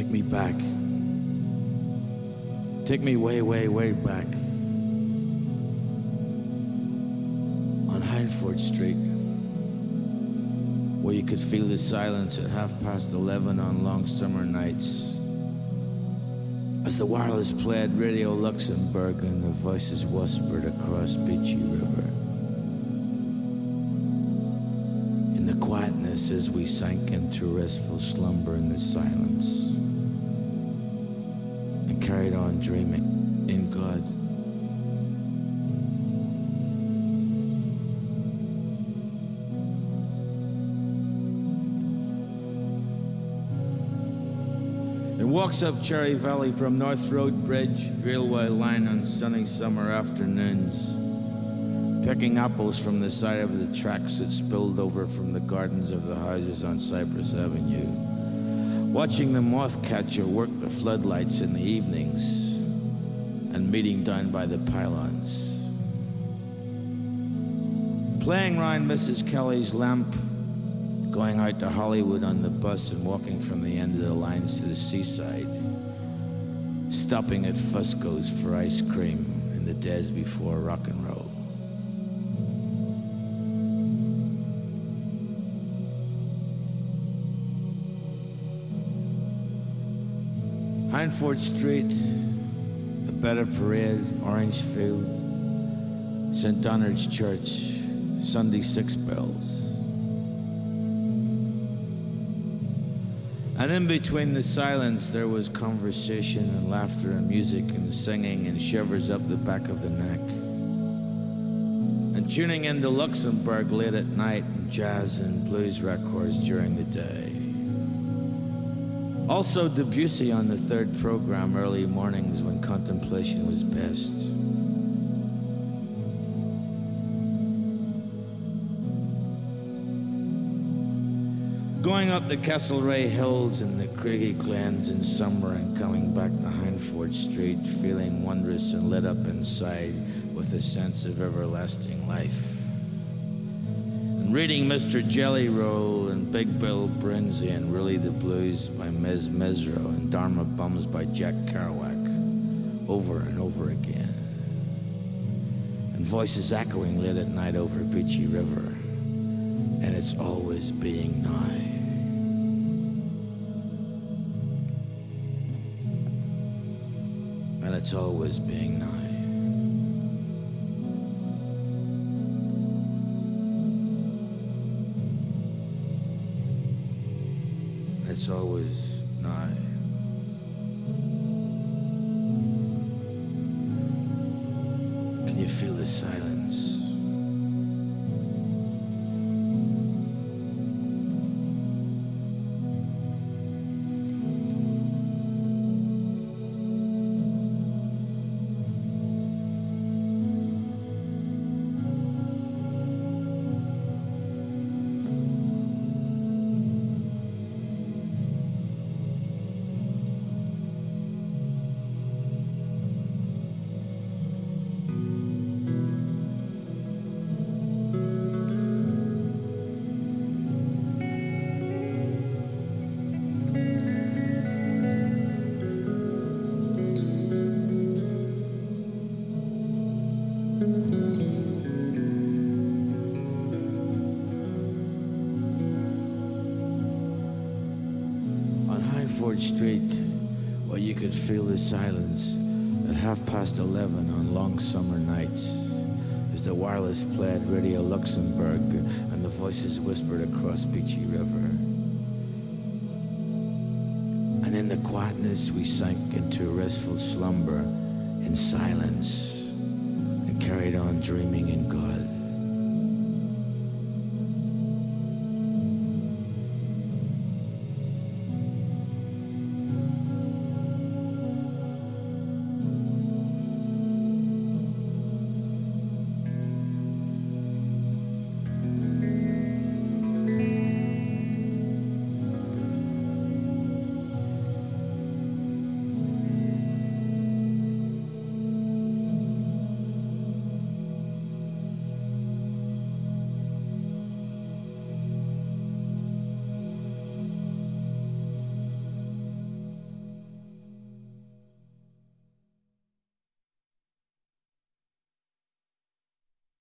Take me back. Take me way, way, way back. On Hindford Street, where you could feel the silence at 11:30 on long summer nights. As the wireless played Radio Luxembourg and the voices whispered across Beachy River. In the quietness as we sank into restful slumber in the silence and carried on dreaming in God. It walks up Cherry Valley from North Road Bridge railway line on sunny summer afternoons, picking apples from the side of the tracks that spilled over from the gardens of the houses on Cypress Avenue, watching the moth catcher work the floodlights in the evenings, and meeting down by the pylons. Playing round Mrs. Kelly's lamp, going out to Hollywood on the bus and walking from the end of the lines to the seaside, stopping at Fusco's for ice cream in the days before rock and roll. Hindford Street, a better parade, Orangefield, St. Donald's Church, Sunday six bells. And in between the silence, there was conversation and laughter and music and singing and shivers up the back of the neck. And tuning into Luxembourg late at night and jazz and blues records during the day. Also Debussy on the third program early mornings when contemplation was best. Going up the Castlereagh Hills and the Craigie Glens in summer and coming back to Hindford Street feeling wondrous and lit up inside with a sense of everlasting life. And reading Mr. Jelly Roll and Big Bill Brinsley and Really the Blues by Mes Mesro and Dharma Bums by Jack Kerouac over and over again. And voices echoing late at night over Beachy River. And it's always being nigh. And it's always being nigh. It's always nigh. Can you feel the silence? Street, where you could feel the silence at 11:30 on long summer nights as the wireless played Radio Luxembourg and the voices whispered across Beachy River. And in the quietness we sank into restful slumber in silence and carried on dreaming in God.